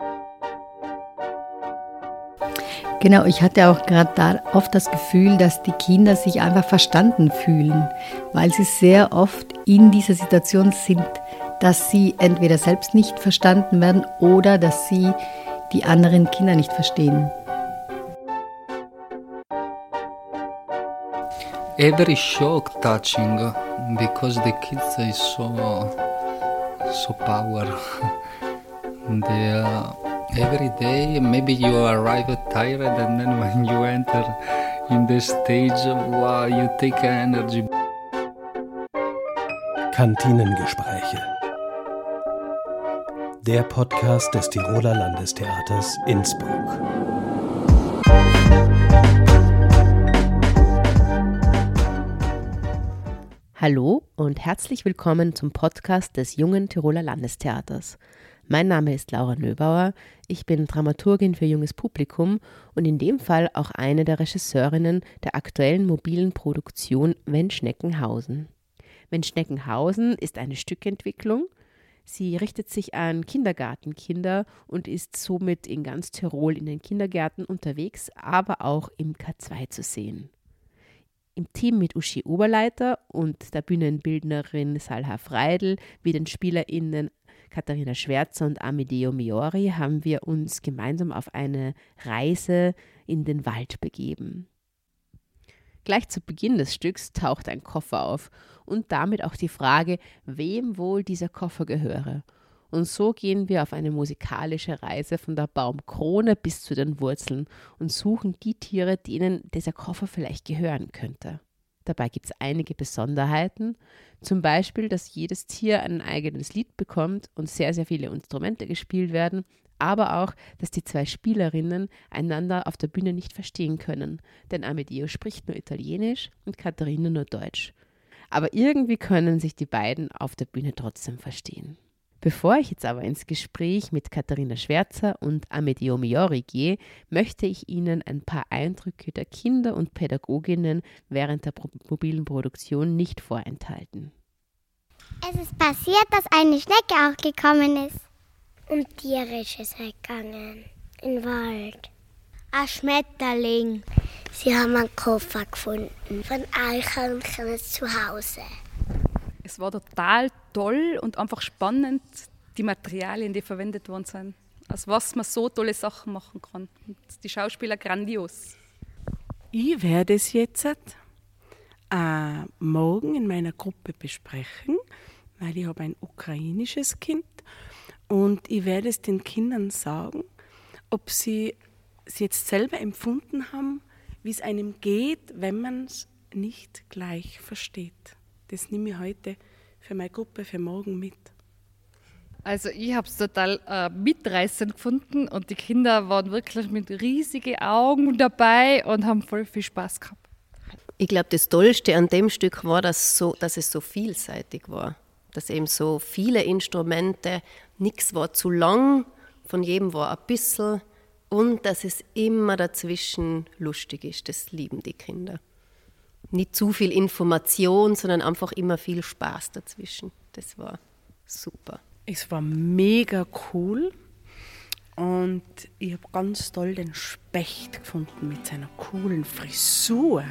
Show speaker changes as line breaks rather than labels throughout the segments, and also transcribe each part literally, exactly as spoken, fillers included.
Genau, ich hatte auch gerade da oft das Gefühl, dass die Kinder sich einfach verstanden fühlen, weil sie sehr oft in dieser Situation sind, dass sie entweder selbst nicht verstanden werden oder dass sie die anderen Kinder nicht verstehen.
Every show touching because the kids is so so power. They uh, every day maybe you arrive tired and then when you enter in the stage, wow, you take energy.
Kantinengespräche. Der Podcast des Tiroler Landestheaters Innsbruck.
Hallo und herzlich willkommen zum Podcast des Jungen Tiroler Landestheaters. Mein Name ist Laura Nöbauer, ich bin Dramaturgin für junges Publikum und in dem Fall auch eine der Regisseurinnen der aktuellen mobilen Produktion Wenn Schneckenhausen. Wenn Schneckenhausen ist eine Stückentwicklung. Sie richtet sich an Kindergartenkinder und ist somit in ganz Tirol in den Kindergärten unterwegs, aber auch im K zwei zu sehen. Im Team mit Uschi Oberleiter und der Bühnenbildnerin Salha Freidl, wie den SpielerInnen Katharina Schwärzer und Amedeo Miori, haben wir uns gemeinsam auf eine Reise in den Wald begeben. Gleich zu Beginn des Stücks taucht ein Koffer auf und damit auch die Frage, wem wohl dieser Koffer gehöre. Und so gehen wir auf eine musikalische Reise von der Baumkrone bis zu den Wurzeln und suchen die Tiere, denen dieser Koffer vielleicht gehören könnte. Dabei gibt es einige Besonderheiten, zum Beispiel, dass jedes Tier ein eigenes Lied bekommt und sehr, sehr viele Instrumente gespielt werden, aber auch, dass die zwei Spielerinnen einander auf der Bühne nicht verstehen können, denn Amedeo spricht nur Italienisch und Katharina nur Deutsch. Aber irgendwie können sich die beiden auf der Bühne trotzdem verstehen. Bevor ich jetzt aber ins Gespräch mit Katharina Schwärzer und Amedeo Miori gehe, möchte ich Ihnen ein paar Eindrücke der Kinder und Pädagoginnen während der mobilen Produktion nicht vorenthalten.
Es ist passiert, dass eine Schnecke auch gekommen ist. Und Tiere ist es gegangen, im Wald. Ein Schmetterling. Sie haben einen Koffer gefunden von Eichhörnchen zu Hause.
Es war total toll und einfach spannend, die Materialien, die verwendet worden sind. Aus was man so tolle Sachen machen kann. Und die Schauspieler grandios.
Ich werde es jetzt äh, morgen in meiner Gruppe besprechen, weil ich habe ein ukrainisches Kind. Und ich werde es den Kindern sagen, ob sie es jetzt selber empfunden haben, wie es einem geht, wenn man es nicht gleich versteht. Das nehme ich heute für meine Gruppe für morgen mit.
Also ich habe es total äh, mitreißend gefunden und die Kinder waren wirklich mit riesigen Augen dabei und haben voll viel Spaß gehabt.
Ich glaube, das Tollste an dem Stück war, dass, so, dass es so vielseitig war. Dass eben so viele Instrumente, nichts war zu lang, von jedem war ein bisschen und dass es immer dazwischen lustig ist. Das lieben die Kinder. Nicht zu viel Information, sondern einfach immer viel Spaß dazwischen. Das war super.
Es war mega cool und ich habe ganz toll den Specht gefunden mit seiner coolen Frisur.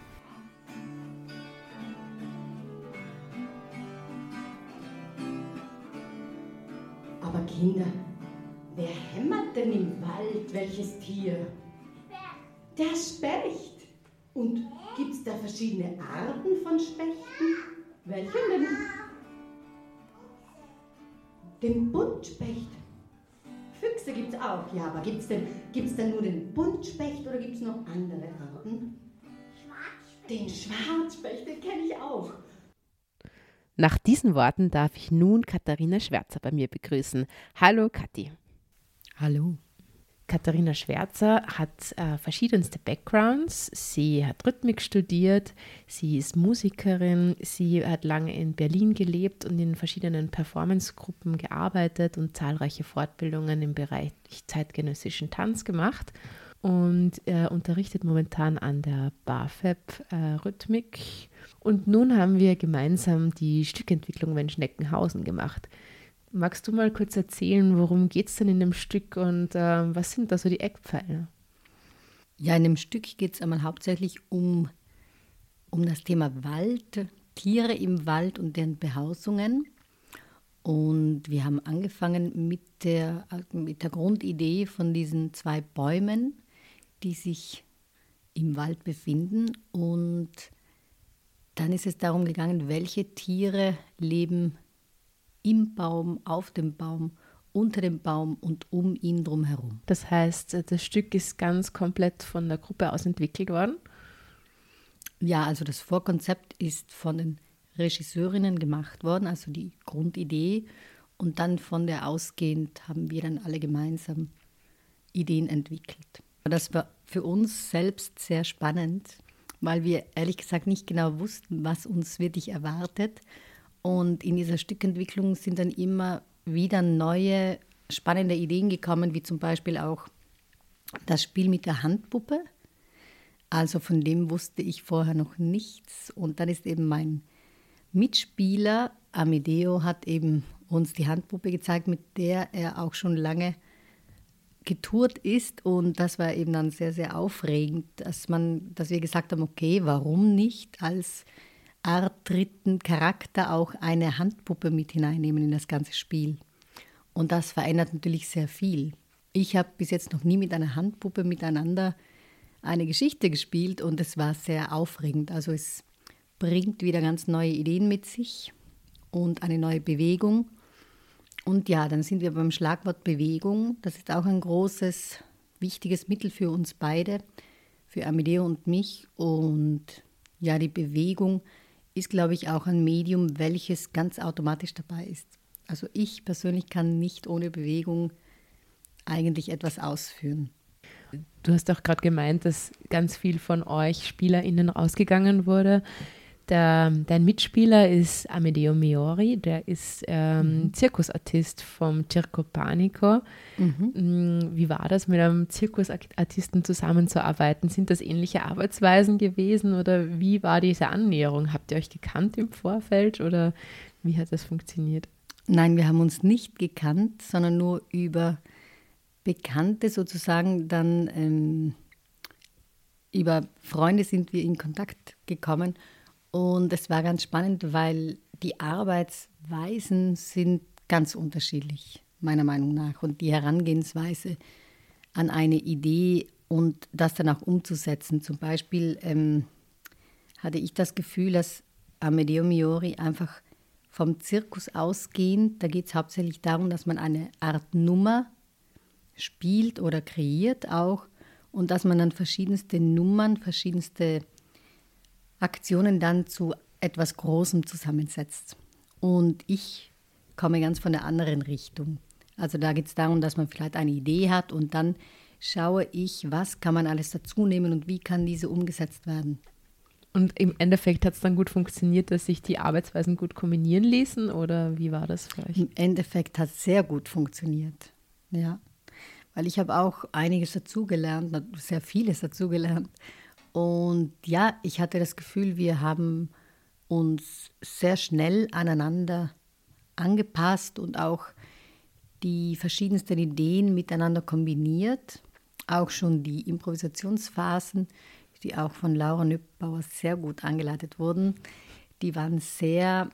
Aber Kinder, wer hämmert denn im Wald? Welches Tier? Der Specht. Und gibt es da verschiedene Arten von Spechten? Welchen denn? Den Buntspecht. Füchse gibt es auch, ja, aber gibt es denn, gibt's denn nur den Buntspecht oder gibt es noch andere Arten? Schwarzspecht. Den Schwarzspecht, den kenne ich auch.
Nach diesen Worten darf ich nun Katharina Schwärzer bei mir begrüßen. Hallo Kathi.
Hallo.
Katharina Schwärzer hat äh, verschiedenste Backgrounds. Sie hat Rhythmik studiert, sie ist Musikerin, sie hat lange in Berlin gelebt und in verschiedenen Performancegruppen gearbeitet und zahlreiche Fortbildungen im Bereich zeitgenössischen Tanz gemacht und äh, unterrichtet momentan an der BAföB äh, Rhythmik. Und nun haben wir gemeinsam die Stückentwicklung Wenn Schneckenhausen gemacht. Magst du mal kurz erzählen, worum geht es denn in dem Stück und äh, was sind da so die Eckpfeiler?
Ja, in dem Stück geht es einmal hauptsächlich um, um das Thema Wald, Tiere im Wald und deren Behausungen. Und wir haben angefangen mit der, mit der Grundidee von diesen zwei Bäumen, die sich im Wald befinden. Und dann ist es darum gegangen, welche Tiere leben im Baum, auf dem Baum, unter dem Baum und um ihn drumherum.
Das heißt, das Stück ist ganz komplett von der Gruppe aus entwickelt worden?
Ja, also das Vorkonzept ist von den Regisseurinnen gemacht worden, also die Grundidee. Und dann von der ausgehend haben wir dann alle gemeinsam Ideen entwickelt. Das war für uns selbst sehr spannend, weil wir ehrlich gesagt nicht genau wussten, was uns wirklich erwartet. Und in dieser Stückentwicklung sind dann immer wieder neue, spannende Ideen gekommen, wie zum Beispiel auch das Spiel mit der Handpuppe. Also von dem wusste ich vorher noch nichts. Und dann ist eben mein Mitspieler Amedeo hat eben uns die Handpuppe gezeigt, mit der er auch schon lange getourt ist. Und das war eben dann sehr, sehr aufregend, dass, man, dass wir gesagt haben, okay, warum nicht als Art dritten Charakter auch eine Handpuppe mit hineinnehmen in das ganze Spiel. Und das verändert natürlich sehr viel. Ich habe bis jetzt noch nie mit einer Handpuppe miteinander eine Geschichte gespielt und es war sehr aufregend. Also es bringt wieder ganz neue Ideen mit sich und eine neue Bewegung. Und ja, dann sind wir beim Schlagwort Bewegung. Das ist auch ein großes, wichtiges Mittel für uns beide, für Amedeo und mich. Und ja, die Bewegung ist, glaube ich, auch ein Medium, welches ganz automatisch dabei ist. Also ich persönlich kann nicht ohne Bewegung eigentlich etwas ausführen.
Du hast auch gerade gemeint, dass ganz viel von euch SpielerInnen ausgegangen wurde. Der, dein Mitspieler ist Amedeo Miori, der ist ähm, mhm. Zirkusartist vom Circo Panico. Mhm. Wie war das, mit einem Zirkusartisten zusammenzuarbeiten? Sind das ähnliche Arbeitsweisen gewesen oder wie war diese Annäherung? Habt ihr euch gekannt im Vorfeld oder wie hat das funktioniert?
Nein, wir haben uns nicht gekannt, sondern nur über Bekannte sozusagen, dann ähm, über Freunde sind wir in Kontakt gekommen. Und es war ganz spannend, weil die Arbeitsweisen sind ganz unterschiedlich, meiner Meinung nach. Und die Herangehensweise an eine Idee und das dann auch umzusetzen. Zum Beispiel ähm, hatte ich das Gefühl, dass Amedeo Miori einfach vom Zirkus ausgehend, da geht es hauptsächlich darum, dass man eine Art Nummer spielt oder kreiert auch und dass man dann verschiedenste Nummern, verschiedenste Aktionen dann zu etwas Großem zusammensetzt. Und ich komme ganz von der anderen Richtung. Also da geht es darum, dass man vielleicht eine Idee hat und dann schaue ich, was kann man alles dazu nehmen und wie kann diese umgesetzt werden.
Und im Endeffekt hat es dann gut funktioniert, dass sich die Arbeitsweisen gut kombinieren ließen oder wie war das für euch?
Im Endeffekt hat es sehr gut funktioniert, ja. Weil ich habe auch einiges dazugelernt, sehr vieles dazugelernt. Und ja, ich hatte das Gefühl, wir haben uns sehr schnell aneinander angepasst und auch die verschiedensten Ideen miteinander kombiniert. Auch schon die Improvisationsphasen, die auch von Laura Nöbbauer sehr gut angeleitet wurden, die waren sehr,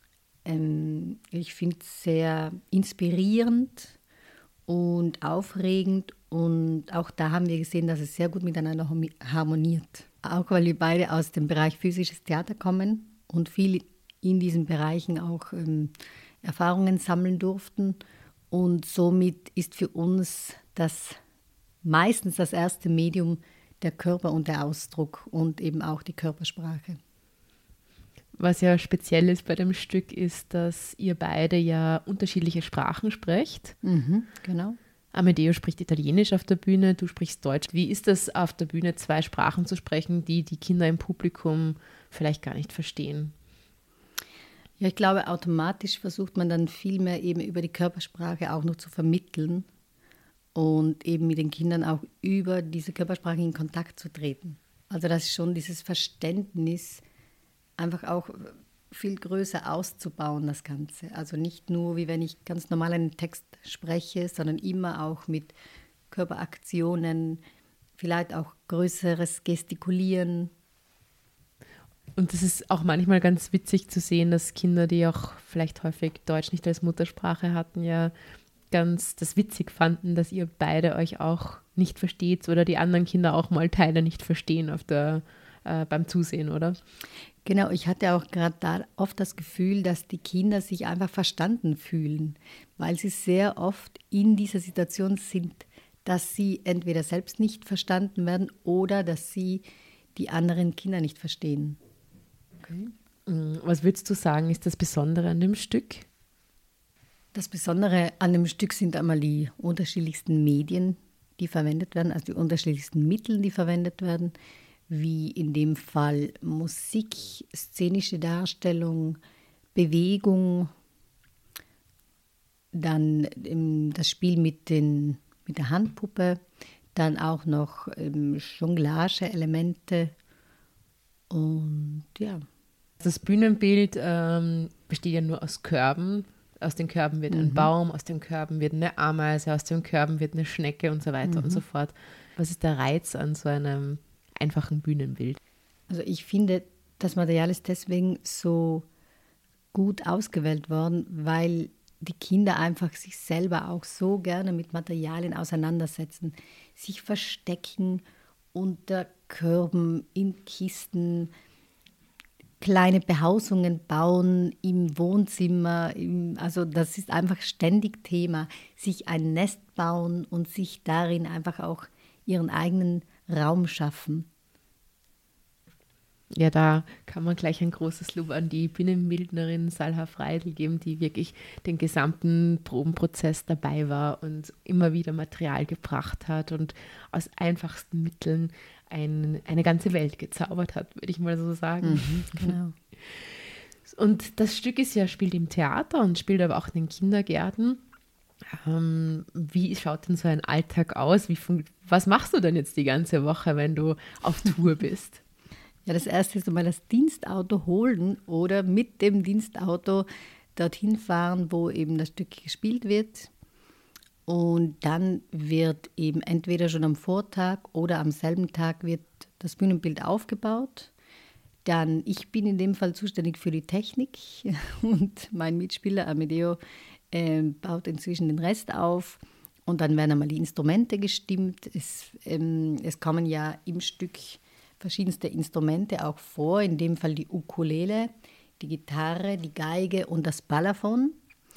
ähm, ich finde, sehr inspirierend und aufregend. Und auch da haben wir gesehen, dass es sehr gut miteinander harmoniert. Auch weil wir beide aus dem Bereich physisches Theater kommen und viel in diesen Bereichen auch ähm, Erfahrungen sammeln durften. Und somit ist für uns das meistens das erste Medium der Körper und der Ausdruck und eben auch die Körpersprache.
Was ja speziell ist bei dem Stück ist, dass ihr beide ja unterschiedliche Sprachen sprecht.
Mhm, genau.
Amedeo spricht Italienisch auf der Bühne, du sprichst Deutsch. Wie ist das, auf der Bühne zwei Sprachen zu sprechen, die die Kinder im Publikum vielleicht gar nicht verstehen?
Ja, ich glaube, automatisch versucht man dann viel mehr eben über die Körpersprache auch noch zu vermitteln und eben mit den Kindern auch über diese Körpersprache in Kontakt zu treten. Also das ist schon dieses Verständnis, einfach auch viel größer auszubauen, das Ganze. Also nicht nur, wie wenn ich ganz normal einen Text spreche, sondern immer auch mit Körperaktionen, vielleicht auch größeres Gestikulieren.
Und es ist auch manchmal ganz witzig zu sehen, dass Kinder, die auch vielleicht häufig Deutsch nicht als Muttersprache hatten, ja ganz das witzig fanden, dass ihr beide euch auch nicht versteht oder die anderen Kinder auch mal Teile nicht verstehen auf der, äh, beim Zusehen, oder?
Genau, ich hatte auch gerade da oft das Gefühl, dass die Kinder sich einfach verstanden fühlen, weil sie sehr oft in dieser Situation sind, dass sie entweder selbst nicht verstanden werden oder dass sie die anderen Kinder nicht verstehen.
Okay. Was würdest du sagen, ist das Besondere an dem Stück?
Das Besondere an dem Stück sind einmal die unterschiedlichsten Medien, die verwendet werden, also die unterschiedlichsten Mittel, die verwendet werden, wie in dem Fall Musik, szenische Darstellung, Bewegung, dann ähm, das Spiel mit, den, mit der Handpuppe, dann auch noch ähm, Jonglage-Elemente und ja.
Das Bühnenbild ähm, besteht ja nur aus Körben. Aus den Körben wird ein mhm. Baum, aus den Körben wird eine Ameise, aus den Körben wird eine Schnecke und so weiter mhm. und so fort. Was ist der Reiz an so einem einfachen Bühnenbild?
Also ich finde, das Material ist deswegen so gut ausgewählt worden, weil die Kinder einfach sich selber auch so gerne mit Materialien auseinandersetzen, sich verstecken unter Körben, in Kisten, kleine Behausungen bauen im Wohnzimmer, im, also das ist einfach ständig Thema, sich ein Nest bauen und sich darin einfach auch ihren eigenen Raum schaffen.
Ja, da kann man gleich ein großes Lob an die Bühnenbildnerin Salha Freidl geben, die wirklich den gesamten Probenprozess dabei war und immer wieder Material gebracht hat und aus einfachsten Mitteln ein, eine ganze Welt gezaubert hat, würde ich mal so sagen.
Mhm, genau.
Und das Stück ist ja, spielt im Theater und spielt aber auch in den Kindergärten. Ähm, wie schaut denn so ein Alltag aus? Wie fun- was machst du denn jetzt die ganze Woche, wenn du auf Tour bist?
Ja, das erste ist einmal das Dienstauto holen oder mit dem Dienstauto dorthin fahren, wo eben das Stück gespielt wird. Und dann wird eben entweder schon am Vortag oder am selben Tag wird das Bühnenbild aufgebaut. Dann, ich bin in dem Fall zuständig für die Technik und mein Mitspieler Amedeo äh, baut inzwischen den Rest auf. Und dann werden einmal die Instrumente gestimmt. Es, ähm, es kommen ja im Stück verschiedenste Instrumente auch vor, in dem Fall die Ukulele, die Gitarre, die Geige und das Balafon.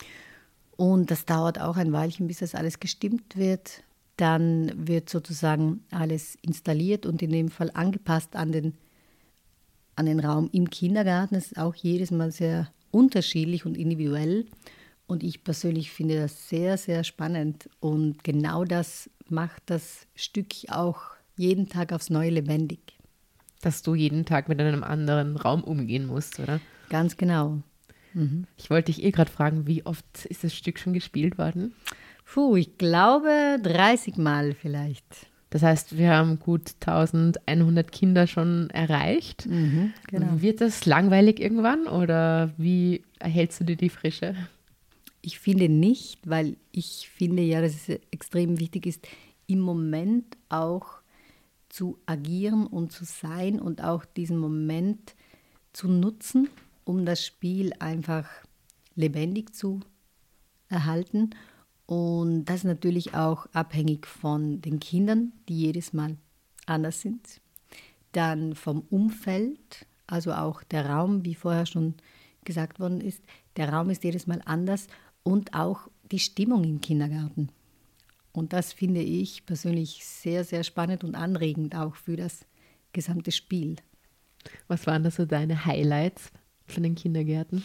Und das dauert auch ein Weilchen, bis das alles gestimmt wird. Dann wird sozusagen alles installiert und in dem Fall angepasst an den, an den Raum im Kindergarten. Es ist auch jedes Mal sehr unterschiedlich und individuell. Und ich persönlich finde das sehr, sehr spannend. Und genau das macht das Stück auch jeden Tag aufs Neue lebendig.
Dass du jeden Tag mit einem anderen Raum umgehen musst, oder?
Ganz genau. Mhm.
Ich wollte dich eh gerade fragen, wie oft ist das Stück schon gespielt worden?
Puh, ich glaube dreißig Mal vielleicht.
Das heißt, wir haben gut eintausendeinhundert Kinder schon erreicht.
Mhm, genau.
Wird das langweilig irgendwann oder wie erhältst du dir die Frische?
Ich finde nicht, weil ich finde ja, dass es extrem wichtig ist, im Moment auch zu agieren und zu sein und auch diesen Moment zu nutzen, um das Spiel einfach lebendig zu erhalten. Und das ist natürlich auch abhängig von den Kindern, die jedes Mal anders sind. Dann vom Umfeld, also auch der Raum, wie vorher schon gesagt worden ist, der Raum ist jedes Mal anders und auch die Stimmung im Kindergarten. Und das finde ich persönlich sehr, sehr spannend und anregend auch für das gesamte Spiel.
Was waren da so deine Highlights von den Kindergärten?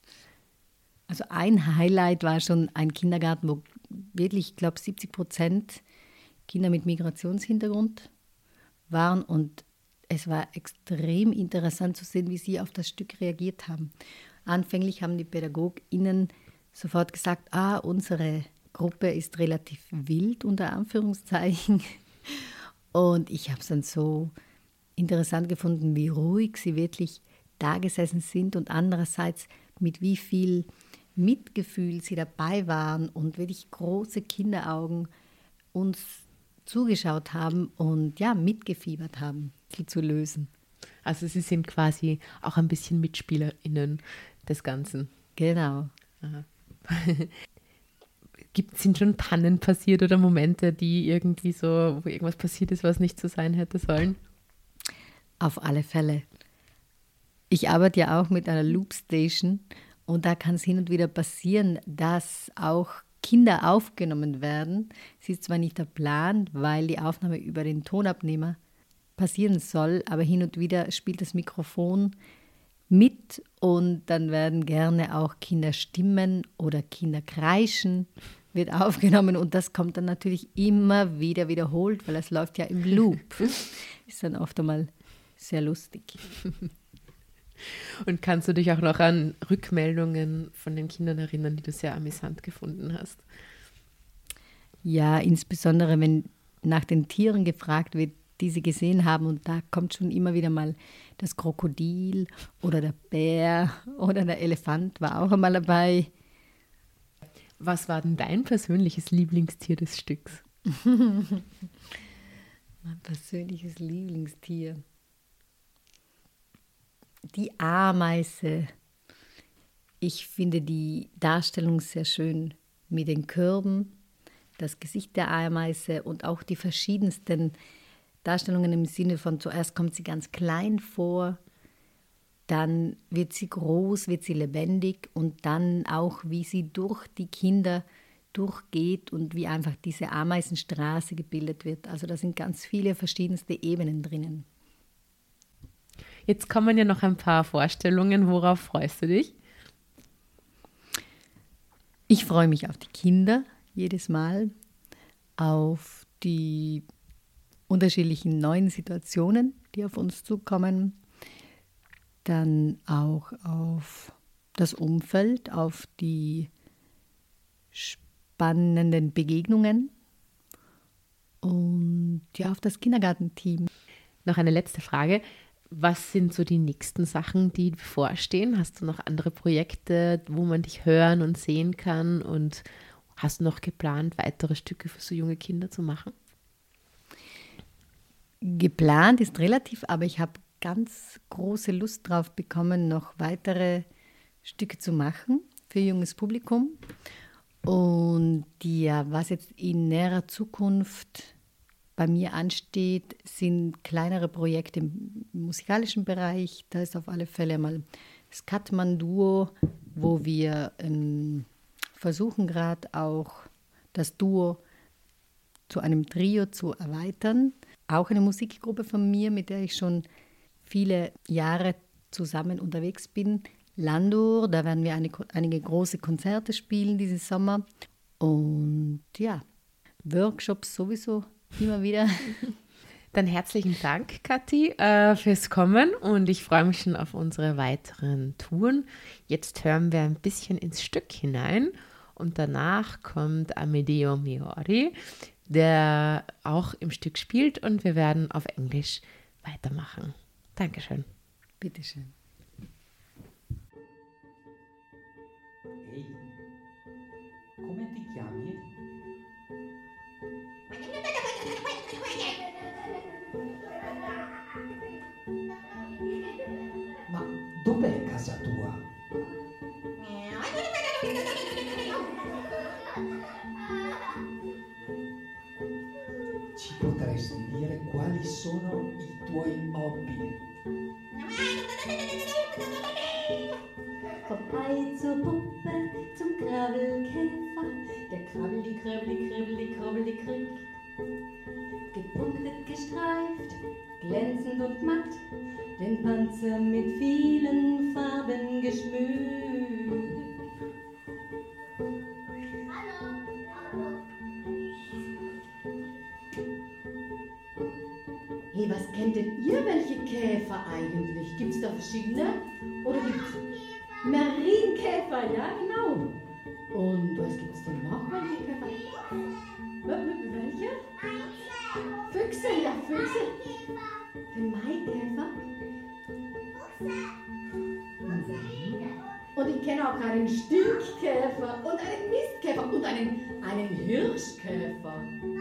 Also ein Highlight war schon ein Kindergarten, wo wirklich, ich glaube, siebzig Prozent Kinder mit Migrationshintergrund waren. Und es war extrem interessant zu sehen, wie sie auf das Stück reagiert haben. Anfänglich haben die PädagogInnen sofort gesagt, ah, unsere Gruppe ist relativ wild, unter Anführungszeichen. Und ich habe es dann so interessant gefunden, wie ruhig sie wirklich da gesessen sind und andererseits mit wie viel Mitgefühl sie dabei waren und wirklich große Kinderaugen uns zugeschaut haben und ja, mitgefiebert haben, sie zu lösen.
Also sie sind quasi auch ein bisschen MitspielerInnen des Ganzen.
Genau.
Gibt, sind schon Pannen passiert oder Momente, die irgendwie so, wo irgendwas passiert ist, was nicht so sein hätte sollen?
Auf alle Fälle. Ich arbeite ja auch mit einer Loopstation und da kann es hin und wieder passieren, dass auch Kinder aufgenommen werden. Es ist zwar nicht der Plan, weil die Aufnahme über den Tonabnehmer passieren soll, aber hin und wieder spielt das Mikrofon mit und dann werden gerne auch Kinderstimmen oder Kinderkreischen wird aufgenommen und das kommt dann natürlich immer wieder wiederholt, weil es läuft ja im Loop. Ist dann oft einmal sehr lustig.
Und kannst du dich auch noch an Rückmeldungen von den Kindern erinnern, die du sehr amüsant gefunden hast?
Ja, insbesondere wenn nach den Tieren gefragt wird, die sie gesehen haben und da kommt schon immer wieder mal das Krokodil oder der Bär oder der Elefant war auch einmal dabei.
Was war denn dein persönliches Lieblingstier des Stücks?
Mein persönliches Lieblingstier. Die Ameise. Ich finde die Darstellung sehr schön mit den Körben, das Gesicht der Ameise und auch die verschiedensten Darstellungen im Sinne von zuerst kommt sie ganz klein vor, dann wird sie groß, wird sie lebendig und dann auch, wie sie durch die Kinder durchgeht und wie einfach diese Ameisenstraße gebildet wird. Also da sind ganz viele verschiedenste Ebenen drinnen.
Jetzt kommen ja noch ein paar Vorstellungen. Worauf freust du dich?
Ich freue mich auf die Kinder jedes Mal, auf die unterschiedlichen neuen Situationen, die auf uns zukommen, dann auch auf das Umfeld, auf die spannenden Begegnungen und ja, auf das Kindergartenteam.
Noch eine letzte Frage. Was sind so die nächsten Sachen, die bevorstehen? Hast du noch andere Projekte, wo man dich hören und sehen kann? Und hast du noch geplant, weitere Stücke für so junge Kinder zu machen?
Geplant ist relativ, aber ich habe ganz große Lust drauf bekommen, noch weitere Stücke zu machen für junges Publikum. Und ja, was jetzt in näherer Zukunft bei mir ansteht, sind kleinere Projekte im musikalischen Bereich. Da ist auf alle Fälle mal das Katman-Duo, wo wir ähm, versuchen gerade auch das Duo zu einem Trio zu erweitern. Auch eine Musikgruppe von mir, mit der ich schon viele Jahre zusammen unterwegs bin. Landur, da werden wir eine, einige große Konzerte spielen diesen Sommer. Und ja, Workshops sowieso immer wieder.
Dann herzlichen Dank, Kathi, äh, fürs Kommen und ich freue mich schon auf unsere weiteren Touren. Jetzt hören wir ein bisschen ins Stück hinein und danach kommt Amedeo Meury, der auch im Stück spielt und wir werden auf Englisch weitermachen. Dankeschön.
Bitteschön.
Ehi, come ti chiami? Ma dov'è casa tua? Ci potresti dire quali sono i tuoi hobby?
Vom Ei zur Puppe, zum Krabbelkäfer, der krabbeli, krabbeli, krabbeli, krabbeli kriegt. Gepunktet, gestreift, glänzend und matt, den Panzer mit vielen Farben geschmückt. Hey, was kennt denn ihr welche Käfer eigentlich? Gibt es da verschiedene? Oder gibt es Marienkäfer? Ja, genau. Und was gibt es denn noch? Welche Käfer? Welche? Füchse, ja, Füchse. Den Maikäfer? ich kenne auch einen Stinkkäfer und einen Mistkäfer und einen, einen Hirschkäfer.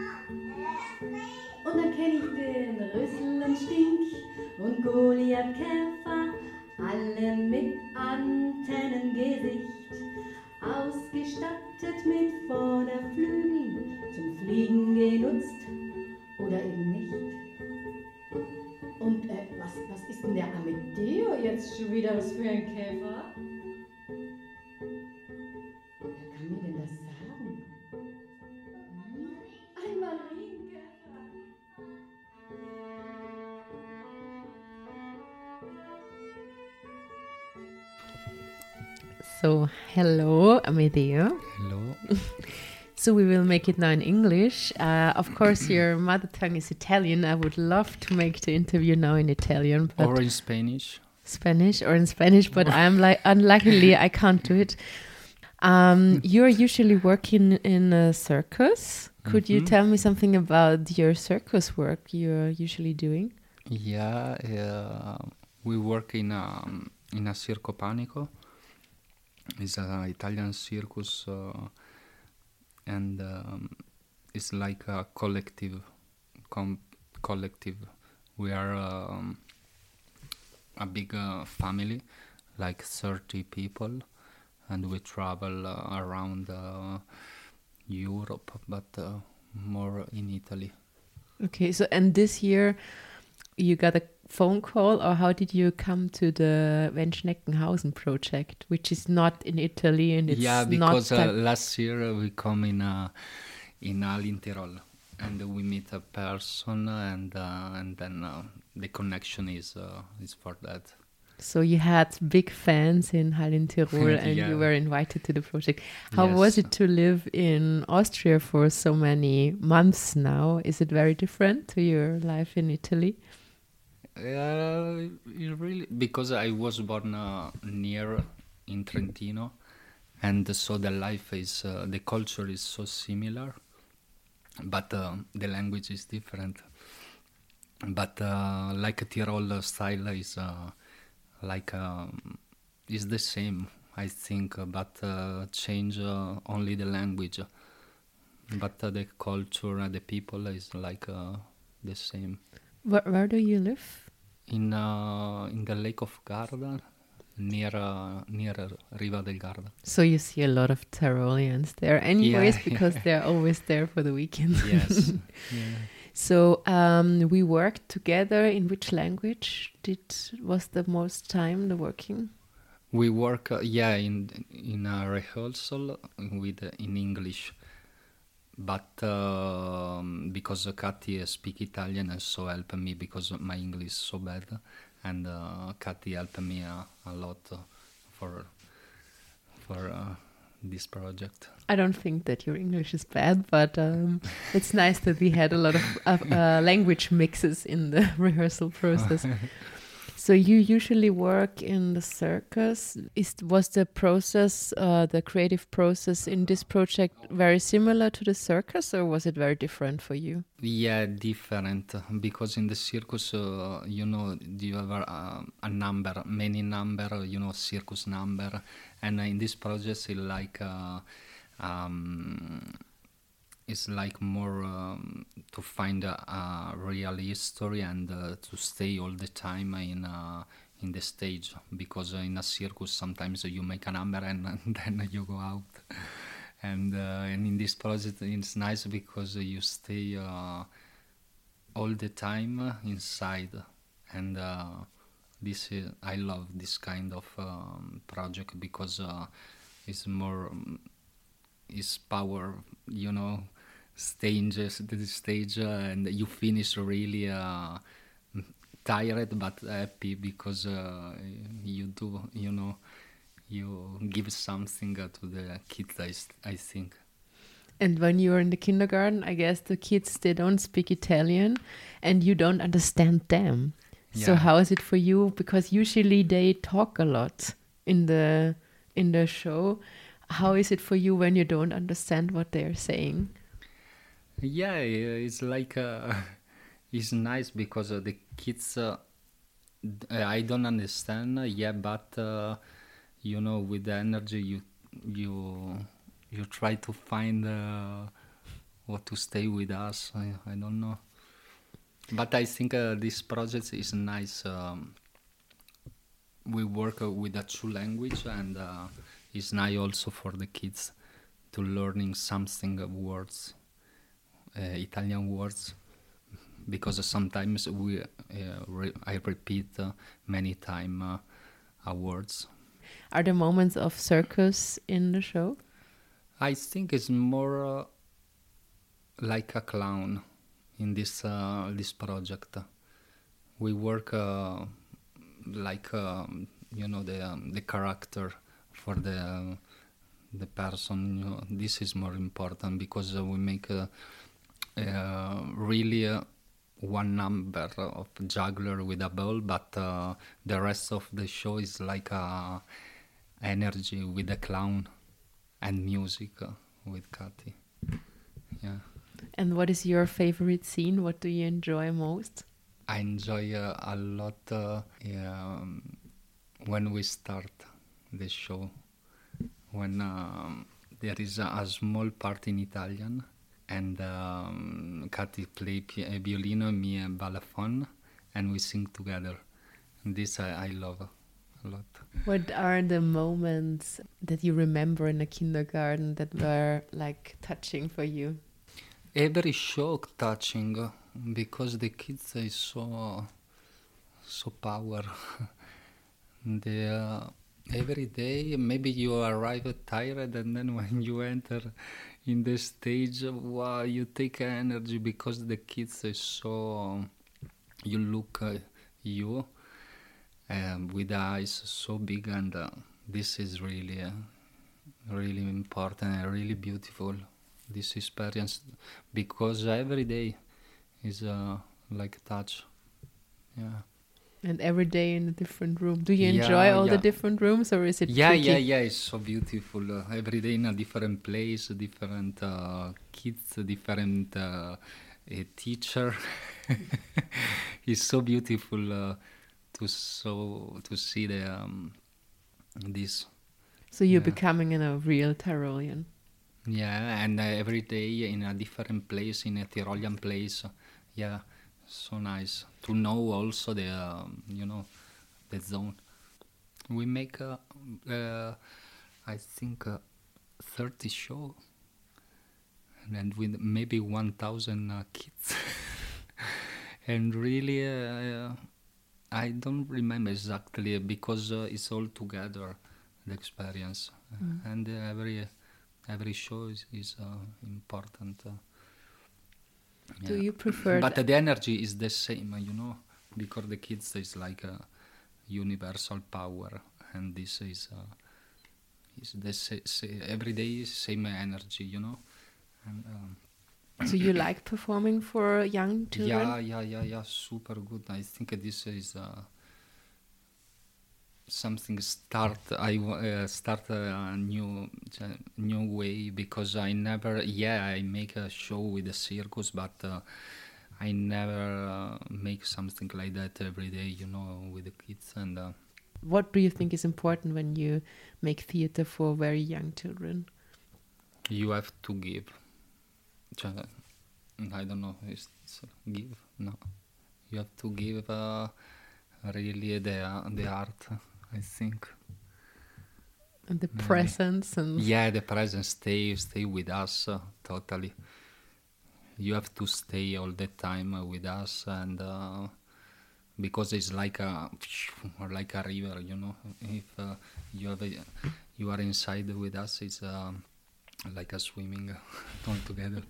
Und dann kenne ich den Rüsselenstink und Goliathkäfer, alle mit Antennengesicht, ausgestattet mit Vorderflügeln, zum Fliegen genutzt oder eben nicht. Und äh, was, was ist denn der Amedeo jetzt schon wieder was für ein Käfer? Wer kann mir denn das sagen? Ein Marienkäfer.
So, hello, Amedeo.
Hello.
So we will make it now in English. Uh, of course, your mother tongue is Italian. I would love to make the interview now in Italian. But
Or in Spanish.
Spanish or in Spanish, but I'm like, unluckily, I can't do it. Um, you're usually working in a circus. Could
Mm-hmm.
you tell me something about your circus work you're usually doing?
Yeah, uh, we work in a, in a Circo Panico. It's an Italian circus, uh, and um, it's like a collective. Com- collective. We are um, a big uh, family, like thirty people, and we travel uh, around uh, Europe, but uh, more in Italy.
Okay, so and this year you got a phone call, or how did you come to the Wenschneckenhausen project, which is not in Italy and it's
yeah,
not
because uh,
that-
last year uh, we come in uh, in Alintirol, and we meet a person, and uh, and then uh, the connection is uh, is for that.
So you had big fans in Hallin Tirol and
Yeah.
you were invited to the project. How was
Yes.
it to live in Austria for so many months now? Is it very different to your life in Italy?
Uh, it really, because I was born uh, near in Trentino, and so the life is, uh, the culture is so similar, but uh, the language is different. But uh, like a Tirol style is uh, like um, is the same, I think, uh, but uh, change uh, only the language. But uh, the culture and the people is like uh, the same.
Where, where do you live?
In uh, in the Lake of Garda, near uh, near Riva del Garda.
So you see a lot of Tyroleans there anyways,
Yeah,
because
yeah.
they're always there for the weekend.
Yes. Yeah.
So um, we worked together. In which language did was the most time the working?
We work, uh, yeah, in in a rehearsal with uh, in English, but um, because uh, Katy uh, speak Italian, and so help me because my English is so bad, and uh, Katy helped me uh, a lot uh, for for uh, this project.
I don't think that your English is bad, but um, it's nice that we had a lot of, of uh, language mixes in the rehearsal process. So you usually work in the circus. Is was the process, uh, the creative process in this project, very similar to the circus, or was it very different for you?
Yeah, different, because in the circus, uh, you know, you have uh, a number, many number, you know, circus number, and in this project, it's like uh, um, it's like more um, to find a, a real history and uh, to stay all the time in uh, in the stage, because uh, in a circus sometimes you make a number and, and then you go out. And uh, and in this project it's nice because you stay uh, all the time inside, and uh, this is, I love this kind of um, project because uh, it's more um, it's power, you know, stages the stage uh, and you finish really uh, tired but happy because uh, you do, you know. You give something uh, to the kids, I, s- I think.
And when you're in the kindergarten, I guess the kids, they don't speak Italian and you don't understand them. So
Yeah.
how is it for you? Because usually they talk a lot in the in the show. How is it for you when you don't understand what they're saying?
Yeah, uh, it's like, uh, it's nice because uh, the kids, uh, d- uh, I don't understand, uh, yeah, but uh, you know, with the energy, you you you try to find uh, what to stay with us. I, I don't know, but I think uh, this project is nice. Um, we work uh, with a two language, and uh, it's nice also for the kids to learning something of words, uh, Italian words, because sometimes we uh, re- I repeat uh, many times uh, our words.
Are there moments of circus in the show?
I think it's more uh, like a clown in this uh, this project. We work uh, like um, you know the um, the character for the uh, the person. You know, this is more important because uh, we make uh, uh, really uh, one number of juggler with a ball, but uh, the rest of the show is like a energy with the clown and music uh, with Kati. Yeah.
And what is your favorite scene? What do you enjoy most?
I enjoy uh, a lot uh, um, when we start the show, when um, there is a, a small part in Italian, and um, Kati play pi- uh, violino and me and balafon, and we sing together. And this I, I love a lot.
What are the moments that you remember in the kindergarten that were like touching for you?
Every show touching uh, because the kids is so so power. they uh, every day maybe you arrive tired, and then when you enter in the stage, wow, you take energy because the kids is so. You look uh, you um, with eyes so big, and uh, this is really uh, really important and really beautiful. This experience, because every day is uh, like touch. Yeah.
And every day in a different room. Do you
Yeah,
enjoy all
yeah.
the different rooms, or is it
Yeah,
tricky?
yeah, yeah. It's so beautiful. Uh, every day in a different place, different uh, kids, different uh, a teacher. It's so beautiful uh, to so to see the um, this.
So you're
Yeah.
becoming a real Tyrolean.
Yeah, and uh, every day in a different place, in a Tyrolean place. Yeah, so nice to know also the, um, you know, the zone. We make, uh, uh, I think, uh, thirty show, and with maybe one thousand uh, kids. And really, uh, I don't remember exactly because uh, it's all together, the experience.
Mm.
And uh, every... Every show is, is uh, important. Uh,
Do
yeah.
you prefer
But
th-
the energy is the same, uh, you know, because the kids is like a universal power, and this is uh, is the sa- sa- every day is same energy, you know. And, um,
So you like performing for young children?
yeah, yeah, yeah, yeah, super good. I think this is. Uh, something start I uh, start a new uh, new way, because I never yeah I make a show with the circus, but uh, I never uh, make something like that every day, you know, with the kids. And uh,
What do you think is important when you make theater for very young children?
you have to give. Cioè, I don't know, it's give no you have to give uh, really the the art, I think.
And the
Maybe.
presence and
Yeah, the presence stay stay with us uh, totally. You have to stay all the time uh, with us, and uh, because it's like a or like a river, you know. If uh, you have a, you are inside with us, it's uh, like a swimming all together.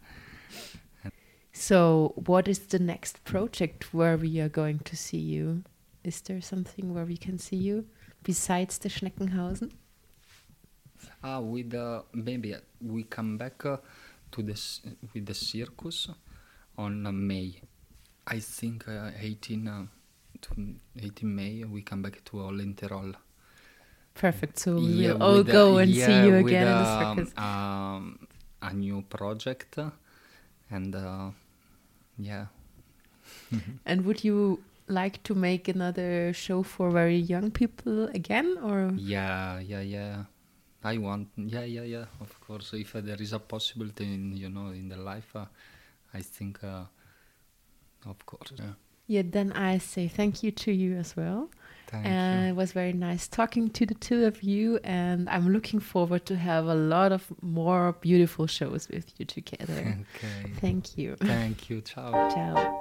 So what is the next project where we are going to see you? Is there something where we can see you besides the Schneckenhausen?
Ah, with uh, maybe we come back uh, to this with the circus on uh, May. I think uh, eighteen uh, to eighteen May we come back to Holland Tirol.
Perfect. So we
Yeah,
will all
with, uh,
go and
yeah,
see you
with,
again in the
um,
circus.
Um, a new project, uh, and uh, yeah.
And would you like to make another show for very young people again, or?
Yeah, yeah, yeah. I want, yeah, yeah, yeah, of course. If uh, there is a possibility, in, you know, in the life, uh, I think, uh, of course, yeah.
Yeah, then I say thank you to you as well.
Thank
and
you.
It was very nice talking to the two of you, and I'm looking forward to have a lot of more beautiful shows with you together.
Okay.
Thank you.
Thank you. Ciao.
Ciao.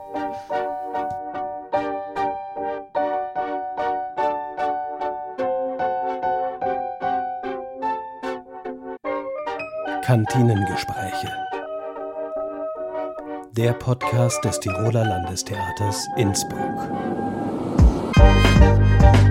Kantinengespräche. Der Podcast des Tiroler Landestheaters Innsbruck.